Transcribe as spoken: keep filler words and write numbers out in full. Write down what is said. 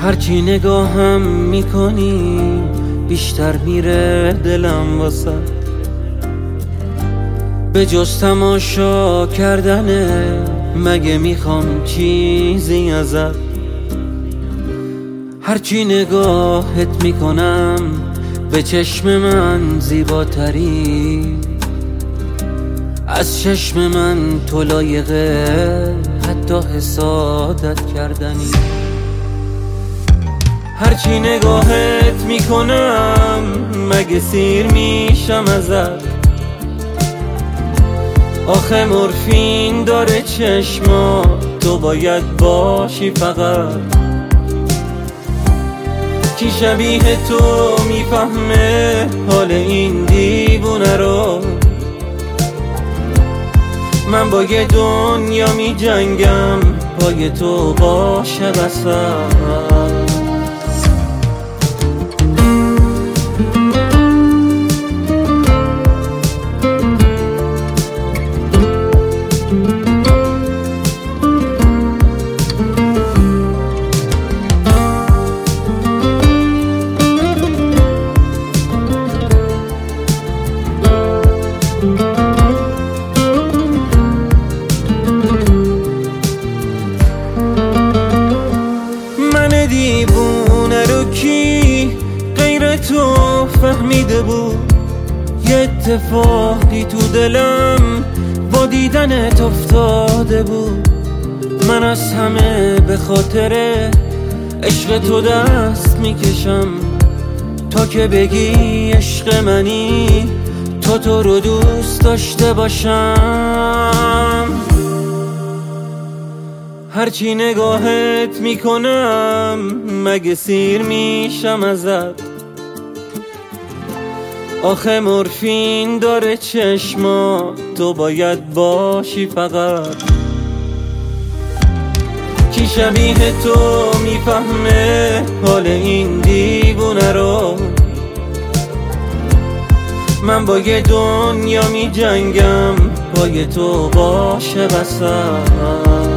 هرچی نگاهم میکنی بیشتر میره دلم واسه، به جز تماشا کردنه مگه میخوام چیزی ازت. هرچی نگاهت میکنم به چشم من زیباتری، از چشم من تو لایقه حتی حسادت کردنی. هرچی نگاهت میکنم مگه سیر میشم ازت، آخه مورفین داره چشما تو باید باشی فقط. کی شبیه تو میفهمه حال این دیوونه رو، من با یه دنیا میجنگم پای تو باشه بسم. دیوونه رو کی غیر تو فهمیده بود؟ یه اتفاقی تو دلم با دیدنت افتاده بود. من از همه به خاطر عشق تو دست میکشم، تا که بگی عشق منی تو تو رو دوست داشته باشم. هرچی نگاهت میکنم مگه سیر میشم ازت، آخه مورفین داره چشما تو باید باشی فقط. کی شبیه تو میفهمه حال این دیوونه رو، من با یه دنیا میجنگم پای تو باشه بسم.